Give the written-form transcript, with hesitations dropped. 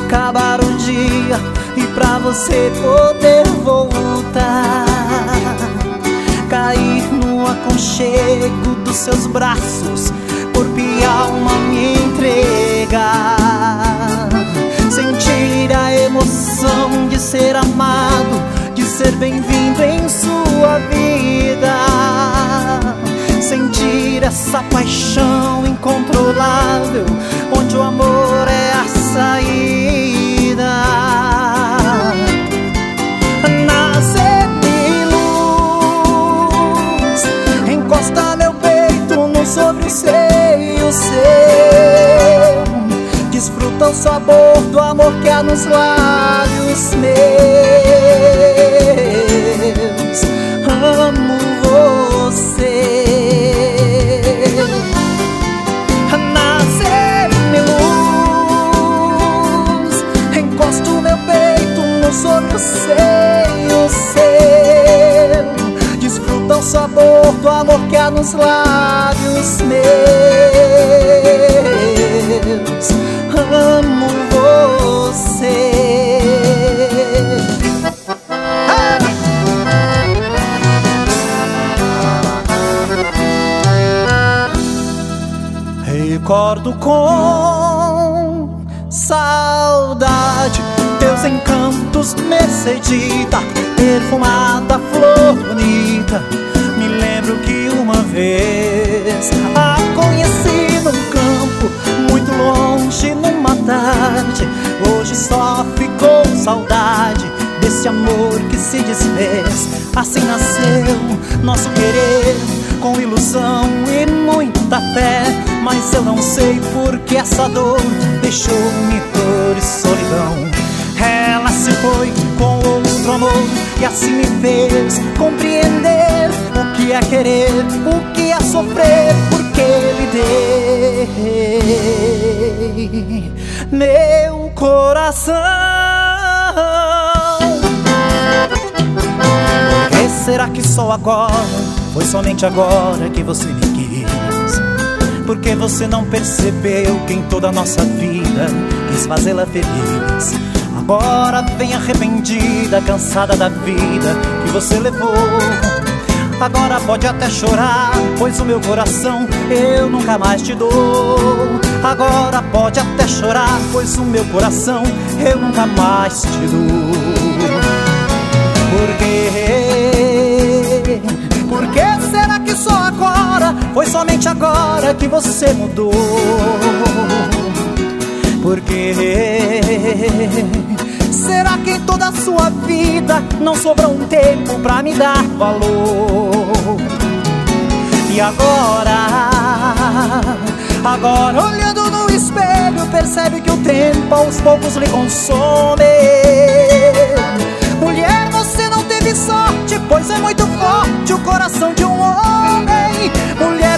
acabar o dia e pra você poder voltar, cair no aconchego dos seus braços, corpo e alma me entregar, sentir a emoção de ser amado, de ser bem-vindo em sua vida, sentir essa paixão incontrolável, onde o amor é a saída. Nasce-me luz, encosta meu peito no sobre o seio seu, desfruta o sabor do amor que há nos lábios meus. Amo você. Nasce-me luz, encosta o meu peito no sobre o seio seu, desfruta o sabor do amor que há nos lábios meus. Amo você. Recordo com saudade teus encantos, Mercedita, perfumada flor bonita. Me lembro que uma vez a conheci num campo muito longe numa tarde. Hoje só ficou saudade desse amor que se desfez. Assim nasceu nosso querer, com ilusão e muita fé. Mas eu não sei por que essa dor deixou-me dor e solidão. Ela se foi com outro amor e assim me fez compreender o que é querer, o que é sofrer, porque lhe dei meu coração. Por que será que só agora, foi somente agora que você me quis? Porque você não percebeu que em toda a nossa vida quis fazê-la feliz? Agora vem arrependida, cansada da vida que você levou. Agora pode até chorar, pois o meu coração eu nunca mais te dou. Agora pode até chorar, pois o meu coração eu nunca mais te dou. Por que será que só agora, foi somente agora que você mudou? Por que será que em toda a sua vida não sobrou um tempo pra me dar valor? E agora olhando no espelho, percebe que o tempo aos poucos lhe consome. Mulher, você não teve sorte, pois é muito forte o coração de um homem. Mulher,